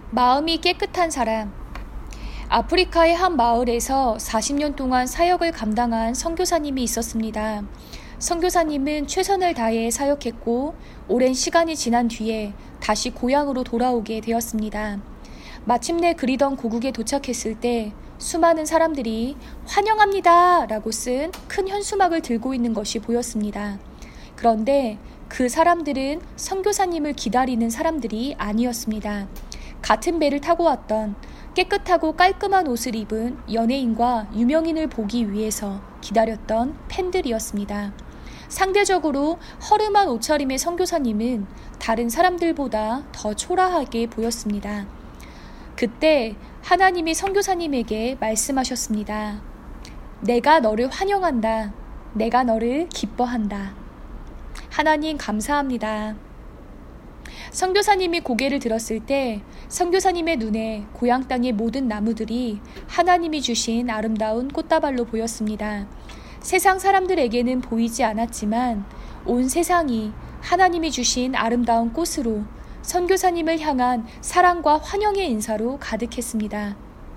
마음이 깨끗한 사람. 아프리카의 한 마을에서 40년 동안 사역을 감당한 선교사님이 있었습니다. 선교사님은 최선을 다해 사역했고 오랜 시간이 지난 뒤에 다시 고향으로 돌아오게 되었습니다. 마침내 그리던 고국에 도착했을 때 수많은 사람들이 환영합니다 라고 쓴 큰 현수막을 들고 있는 것이 보였습니다. 그런데 그 사람들은 선교사님을 기다리는 사람들이 아니었습니다. 같은 배를 타고 왔던 깨끗하고 깔끔한 옷을 입은 연예인과 유명인을 보기 위해서 기다렸던 팬들이었습니다. 상대적으로 허름한 옷차림의 선교사님은 다른 사람들보다 더 초라하게 보였습니다. 그때 하나님이 선교사님에게 말씀하셨습니다. 내가 너를 환영한다. 내가 너를 기뻐한다. 하나님 감사합니다. 선교사님이 고개를 들었을 때 선교사님의 눈에 고향 땅의 모든 나무들이 하나님이 주신 아름다운 꽃다발로 보였습니다. 세상 사람들에게는 보이지 않았지만 온 세상이 하나님이 주신 아름다운 꽃으로 선교사님을 향한 사랑과 환영의 인사로 가득했습니다.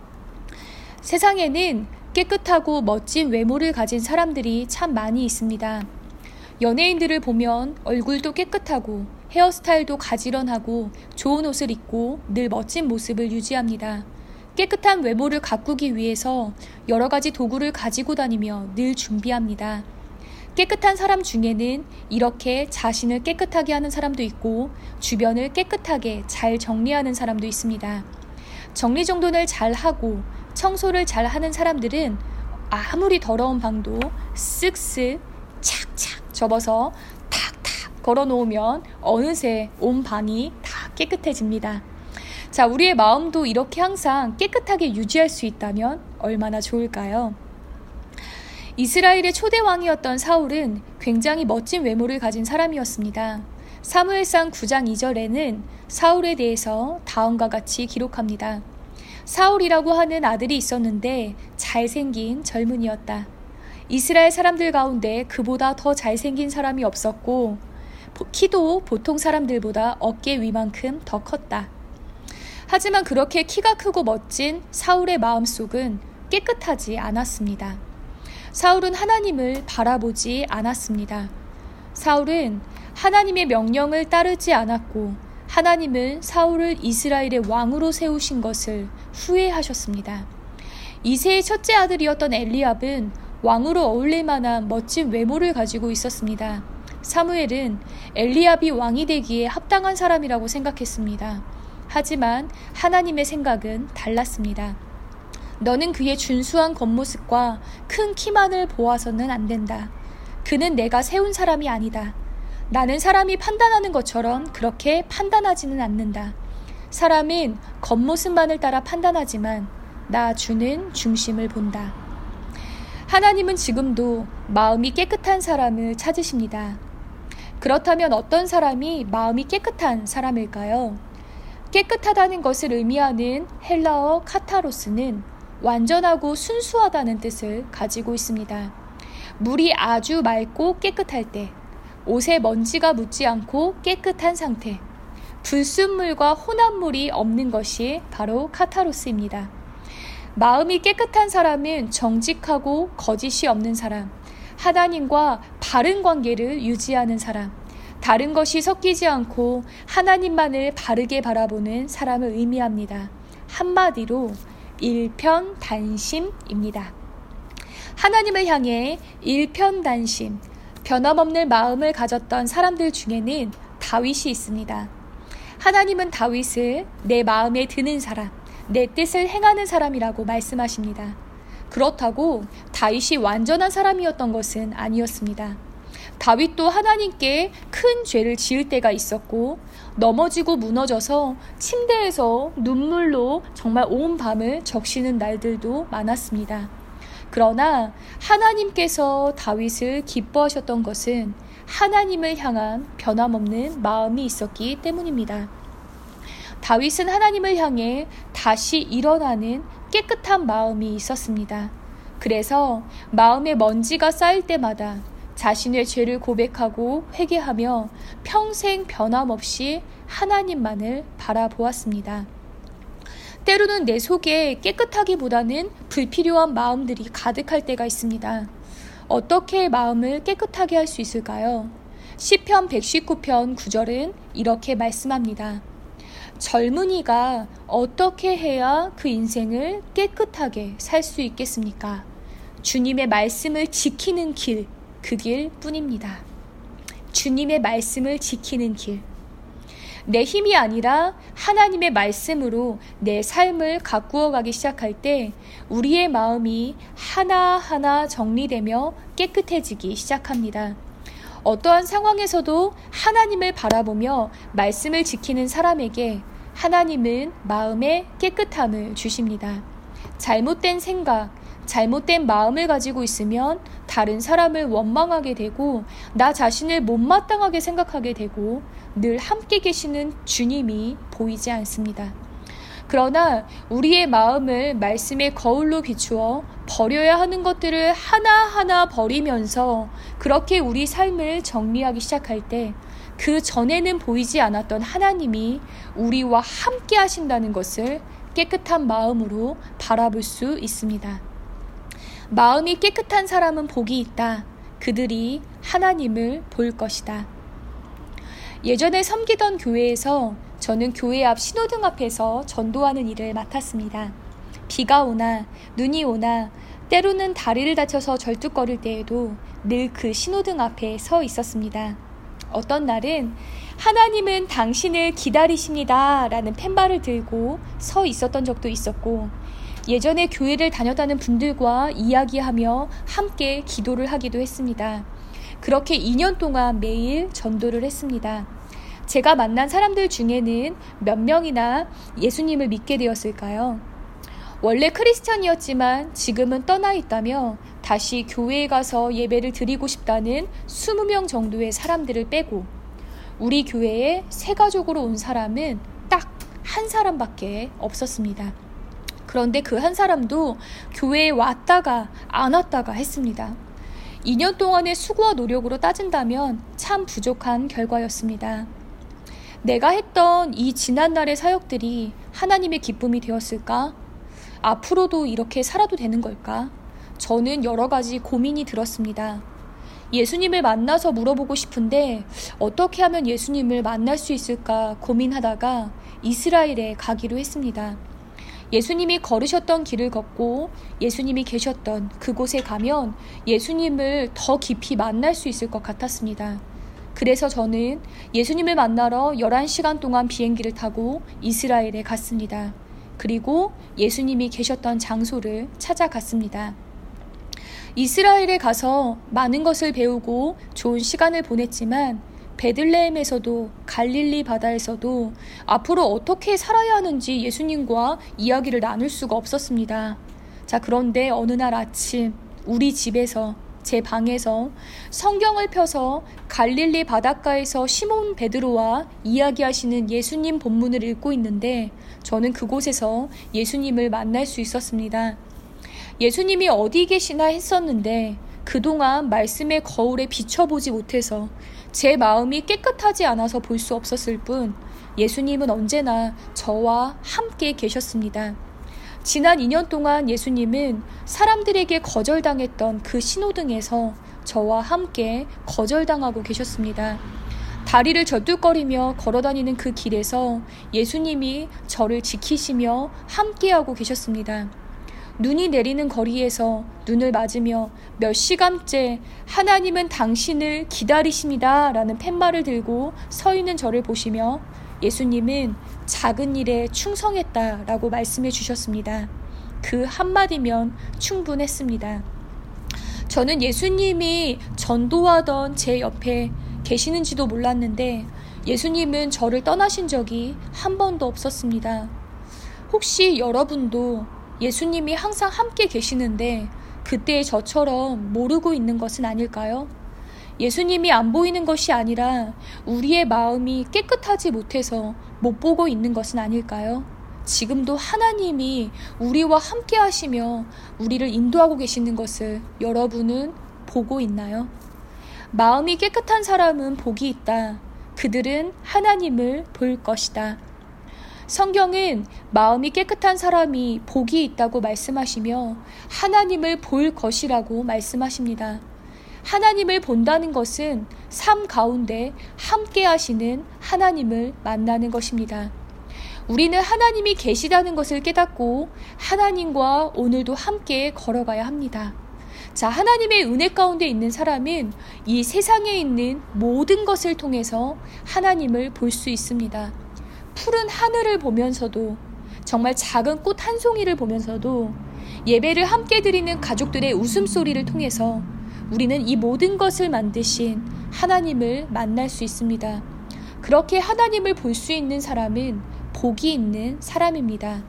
세상에는 깨끗하고 멋진 외모를 가진 사람들이 참 많이 있습니다. 연예인들을 보면 얼굴도 깨끗하고 헤어스타일도 가지런하고 좋은 옷을 입고 늘 멋진 모습을 유지합니다. 깨끗한 외모를 가꾸기 위해서 여러 가지 도구를 가지고 다니며 늘 준비합니다. 깨끗한 사람 중에는 이렇게 자신을 깨끗하게 하는 사람도 있고 주변을 깨끗하게 잘 정리하는 사람도 있습니다. 정리정돈을 잘하고 청소를 잘하는 사람들은 아무리 더러운 방도 쓱쓱 착착 접어서 탁탁 걸어놓으면 어느새 온 방이 다 깨끗해집니다. 자, 우리의 마음도 이렇게 항상 깨끗하게 유지할 수 있다면 얼마나 좋을까요? 이스라엘의 초대 왕이었던 사울은 굉장히 멋진 외모를 가진 사람이었습니다. 사무엘상 9장 2절에는 사울에 대해서 다음과 같이 기록합니다. 사울이라고 하는 아들이 있었는데 잘생긴 젊은이였다. 이스라엘 사람들 가운데 그보다 더 잘생긴 사람이 없었고 키도 보통 사람들보다 어깨 위만큼 더 컸다. 하지만 그렇게 키가 크고 멋진 사울의 마음속은 깨끗하지 않았습니다. 사울은 하나님을 바라보지 않았습니다. 사울은 하나님의 명령을 따르지 않았고 하나님은 사울을 이스라엘의 왕으로 세우신 것을 후회하셨습니다. 이새의 첫째 아들이었던 엘리압은 왕으로 어울릴 만한 멋진 외모를 가지고 있었습니다. 사무엘은 엘리압이 왕이 되기에 합당한 사람이라고 생각했습니다. 하지만 하나님의 생각은 달랐습니다. 너는 그의 준수한 겉모습과 큰 키만을 보아서는 안 된다. 그는 내가 세운 사람이 아니다. 나는 사람이 판단하는 것처럼 그렇게 판단하지는 않는다. 사람은 겉모습만을 따라 판단하지만 나 주는 중심을 본다. 하나님은 지금도 마음이 깨끗한 사람을 찾으십니다. 그렇다면 어떤 사람이 마음이 깨끗한 사람일까요? 깨끗하다는 것을 의미하는 헬라어 카타로스는 완전하고 순수하다는 뜻을 가지고 있습니다. 물이 아주 맑고 깨끗할 때, 옷에 먼지가 묻지 않고 깨끗한 상태, 불순물과 혼합물이 없는 것이 바로 카타로스입니다. 마음이 깨끗한 사람은 정직하고 거짓이 없는 사람, 하나님과 바른 관계를 유지하는 사람, 다른 것이 섞이지 않고 하나님만을 바르게 바라보는 사람을 의미합니다. 한마디로 일편단심입니다. 하나님을 향해 일편단심, 변함없는 마음을 가졌던 사람들 중에는 다윗이 있습니다. 하나님은 다윗을 내 마음에 드는 사람, 내 뜻을 행하는 사람이라고 말씀하십니다. 그렇다고 다윗이 완전한 사람이었던 것은 아니었습니다. 다윗도 하나님께 큰 죄를 지을 때가 있었고 넘어지고 무너져서 침대에서 눈물로 정말 온 밤을 적시는 날들도 많았습니다. 그러나 하나님께서 다윗을 기뻐하셨던 것은 하나님을 향한 변함없는 마음이 있었기 때문입니다. 다윗은 하나님을 향해 다시 일어나는 깨끗한 마음이 있었습니다. 그래서 마음에 먼지가 쌓일 때마다 자신의 죄를 고백하고 회개하며 평생 변함없이 하나님만을 바라보았습니다. 때로는 내 속에 깨끗하기보다는 불필요한 마음들이 가득할 때가 있습니다. 어떻게 마음을 깨끗하게 할 수 있을까요? 시편 119편 9절은 이렇게 말씀합니다. 젊은이가 어떻게 해야 그 인생을 깨끗하게 살 수 있겠습니까? 주님의 말씀을 지키는 길, 그 길 뿐입니다. 주님의 말씀을 지키는 길. 내 힘이 아니라 하나님의 말씀으로 내 삶을 가꾸어 가기 시작할 때 우리의 마음이 하나하나 정리되며 깨끗해지기 시작합니다. 어떠한 상황에서도 하나님을 바라보며 말씀을 지키는 사람에게 하나님은 마음의 깨끗함을 주십니다. 잘못된 생각, 잘못된 마음을 가지고 있으면 다른 사람을 원망하게 되고 나 자신을 못마땅하게 생각하게 되고 늘 함께 계시는 주님이 보이지 않습니다. 그러나 우리의 마음을 말씀의 거울로 비추어 버려야 하는 것들을 하나하나 버리면서 그렇게 우리 삶을 정리하기 시작할 때 그 전에는 보이지 않았던 하나님이 우리와 함께 하신다는 것을 깨끗한 마음으로 바라볼 수 있습니다. 마음이 깨끗한 사람은 복이 있다. 그들이 하나님을 볼 것이다. 예전에 섬기던 교회에서 저는 교회 앞 신호등 앞에서 전도하는 일을 맡았습니다. 비가 오나 눈이 오나 때로는 다리를 다쳐서 절뚝거릴 때에도 늘 그 신호등 앞에 서 있었습니다. 어떤 날은 하나님은 당신을 기다리십니다 라는 팻말을 들고 서 있었던 적도 있었고 예전에 교회를 다녔다는 분들과 이야기하며 함께 기도를 하기도 했습니다. 그렇게 2년 동안 매일 전도를 했습니다. 제가 만난 사람들 중에는 몇 명이나 예수님을 믿게 되었을까요? 원래 크리스천이었지만 지금은 떠나 있다며 다시 교회에 가서 예배를 드리고 싶다는 20명 정도의 사람들을 빼고 우리 교회에 새 가족으로 온 사람은 딱 한 사람밖에 없었습니다. 그런데 그 한 사람도 교회에 왔다가 안 왔다가 했습니다. 2년 동안의 수고와 노력으로 따진다면 참 부족한 결과였습니다. 내가 했던 이 지난날의 사역들이 하나님의 기쁨이 되었을까? 앞으로도 이렇게 살아도 되는 걸까? 저는 여러 가지 고민이 들었습니다. 예수님을 만나서 물어보고 싶은데 어떻게 하면 예수님을 만날 수 있을까 고민하다가 이스라엘에 가기로 했습니다. 예수님이 걸으셨던 길을 걷고 예수님이 계셨던 그곳에 가면 예수님을 더 깊이 만날 수 있을 것 같았습니다. 그래서 저는 예수님을 만나러 11시간 동안 비행기를 타고 이스라엘에 갔습니다. 그리고 예수님이 계셨던 장소를 찾아갔습니다. 이스라엘에 가서 많은 것을 배우고 좋은 시간을 보냈지만 베들레헴에서도 갈릴리 바다에서도 앞으로 어떻게 살아야 하는지 예수님과 이야기를 나눌 수가 없었습니다. 자, 그런데 어느 날 아침 우리 집에서 제 방에서 성경을 펴서 갈릴리 바닷가에서 시몬 베드로와 이야기하시는 예수님 본문을 읽고 있는데 저는 그곳에서 예수님을 만날 수 있었습니다. 예수님이 어디 계시나 했었는데 그동안 말씀의 거울에 비춰보지 못해서 제 마음이 깨끗하지 않아서 볼 수 없었을 뿐 예수님은 언제나 저와 함께 계셨습니다. 지난 2년 동안 예수님은 사람들에게 거절당했던 그 신호등에서 저와 함께 거절당하고 계셨습니다. 다리를 절뚝거리며 걸어다니는 그 길에서 예수님이 저를 지키시며 함께하고 계셨습니다. 눈이 내리는 거리에서 눈을 맞으며 몇 시간째 하나님은 당신을 기다리십니다 라는 팻말을 들고 서 있는 저를 보시며 예수님은 작은 일에 충성했다라고 말씀해 주셨습니다. 그 한마디면 충분했습니다. 저는 예수님이 전도하던 제 옆에 계시는지도 몰랐는데 예수님은 저를 떠나신 적이 한 번도 없었습니다. 혹시 여러분도 예수님이 항상 함께 계시는데 그때의 저처럼 모르고 있는 것은 아닐까요? 예수님이 안 보이는 것이 아니라 우리의 마음이 깨끗하지 못해서 못 보고 있는 것은 아닐까요? 지금도 하나님이 우리와 함께 하시며 우리를 인도하고 계시는 것을 여러분은 보고 있나요? 마음이 깨끗한 사람은 복이 있다. 그들은 하나님을 볼 것이다. 성경은 마음이 깨끗한 사람이 복이 있다고 말씀하시며 하나님을 볼 것이라고 말씀하십니다. 하나님을 본다는 것은 삶 가운데 함께 하시는 하나님을 만나는 것입니다. 우리는 하나님이 계시다는 것을 깨닫고 하나님과 오늘도 함께 걸어가야 합니다. 자, 하나님의 은혜 가운데 있는 사람은 이 세상에 있는 모든 것을 통해서 하나님을 볼 수 있습니다. 푸른 하늘을 보면서도, 정말 작은 꽃 한 송이를 보면서도, 예배를 함께 드리는 가족들의 웃음소리를 통해서 우리는 이 모든 것을 만드신 하나님을 만날 수 있습니다. 그렇게 하나님을 볼 수 있는 사람은 복이 있는 사람입니다.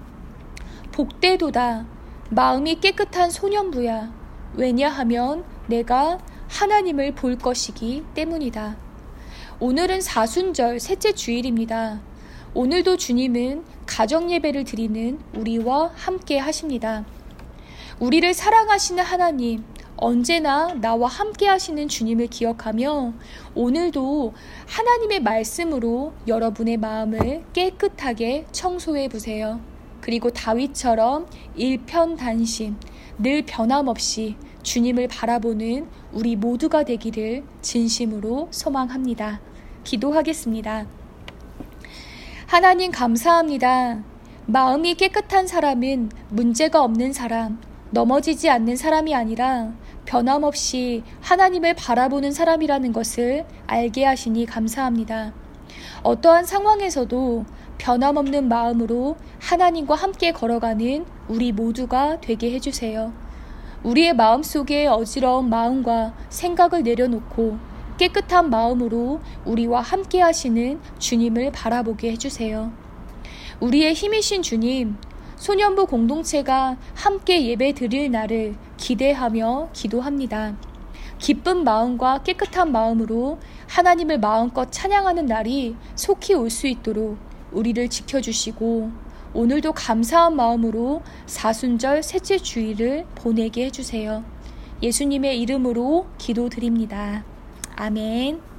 복되도다 마음이 깨끗한 소년부야. 왜냐하면 내가 하나님을 볼 것이기 때문이다. 오늘은 사순절 셋째 주일입니다. 오늘도 주님은 가정 예배를 드리는 우리와 함께 하십니다. 우리를 사랑하시는 하나님, 언제나 나와 함께 하시는 주님을 기억하며 오늘도 하나님의 말씀으로 여러분의 마음을 깨끗하게 청소해 보세요. 그리고 다윗처럼 일편단심, 늘 변함없이 주님을 바라보는 우리 모두가 되기를 진심으로 소망합니다. 기도하겠습니다. 하나님 감사합니다. 마음이 깨끗한 사람은 문제가 없는 사람, 넘어지지 않는 사람이 아니라 변함없이 하나님을 바라보는 사람이라는 것을 알게 하시니 감사합니다. 어떠한 상황에서도 변함없는 마음으로 하나님과 함께 걸어가는 우리 모두가 되게 해주세요. 우리의 마음속에 어지러운 마음과 생각을 내려놓고 깨끗한 마음으로 우리와 함께 하시는 주님을 바라보게 해주세요. 우리의 힘이신 주님, 소년부 공동체가 함께 예배 드릴 날을 기대하며 기도합니다. 기쁜 마음과 깨끗한 마음으로 하나님을 마음껏 찬양하는 날이 속히 올 수 있도록 우리를 지켜주시고 오늘도 감사한 마음으로 사순절 셋째 주일을 보내게 해주세요. 예수님의 이름으로 기도드립니다. 아멘.